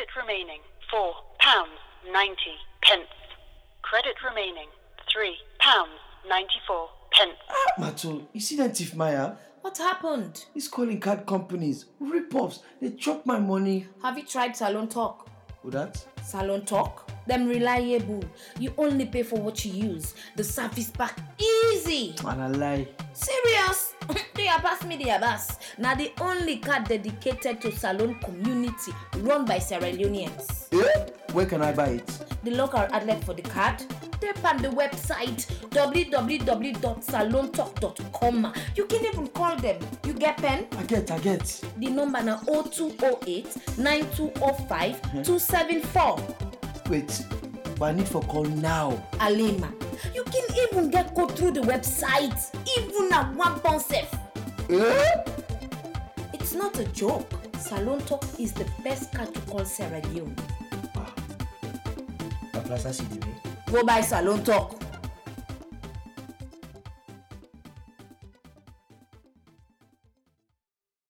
Credit remaining £4.90. Credit remaining £3.94. Mato, you see that Tiff Maya? What happened? He's calling card companies. Rip-offs. They chop my money. Have you tried Salon Talk? Who that? Salon Talk? Them reliable. You only pay for what you use. The service back easy. Man, I lie. Serious? They are pass me the abbas. Now the only card dedicated to salon community run by Sierra Leoneans. Where can I buy it? The local outlet for the card. Tap on the website www.salontalk.com. You can even call them. You get pen? I get. The number now 0208 9205 274. Wait, but I need for call now. Alema. You can even get code through the website, even at £1 safe. It's not a joke. Salon Talk is the best card to call Sierra Leone. Plaza CDB. Go buy Salon Talk.